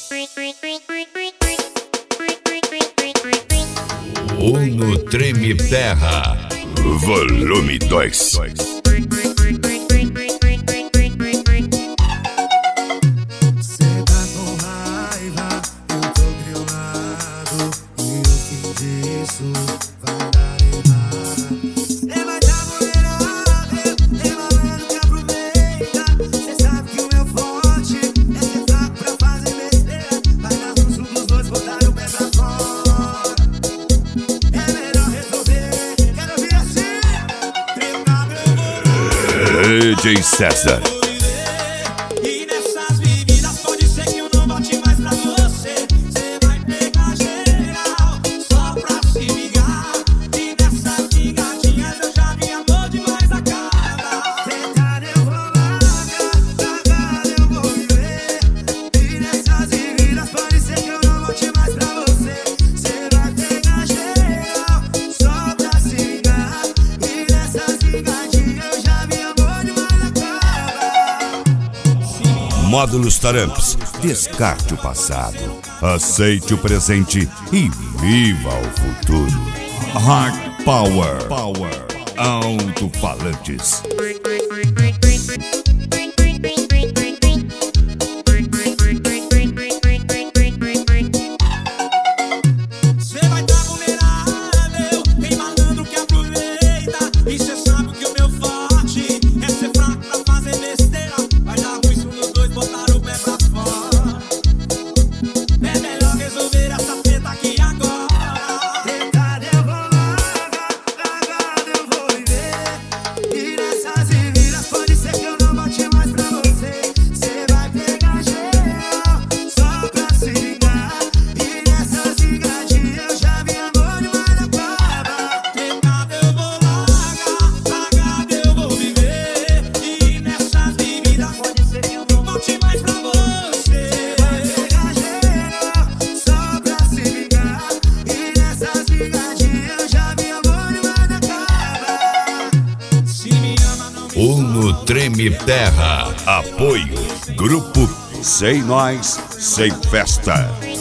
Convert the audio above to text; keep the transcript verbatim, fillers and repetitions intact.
Uno Treme Terra, volume dois. D J César. E nessas bebidas pode ser que eu não volte mais pra você. Cê vai pegar geral só pra se ligar. E nessas ligadinhas eu já vi amor demais acaba. Tentar eu vou largar, largar eu vou viver. E nessas bebidas pode ser que eu não volte mais pra você. Cê vai pegar geral só pra se ligar. E nessas ligadinhas eu já vi amor. Módulos Taramps, descarte o passado, aceite o presente e viva o futuro. Hard Power, Power, alto-falantes. Cê vai tá vulnerável, tem malandro que aproveita. E cê sabe que o meu forte é ser fraco pra fazer besteira. Vai dar ruim se os dois botaram o pé pra fora. É melhor resolver essa treta aqui agora. Tentado eu vou largar, largado eu vou viver. E nessas vidas pode ser que eu não volte mais pra você. Cê vai pegar geral só pra se ligar. E nessas ligadinhas eu já vi amor demais acaba. Tentado eu vou largar, largado eu vou viver. E nessas vidas pode ser que eu não volte mais pra você. Cê vai pegar geral só pra se ligar. E nessas ligadinhas eu já vi amor demais acaba. Se me ama não me Uno Treme Terra, apoio, grupo Sem Nós, Sem Festa.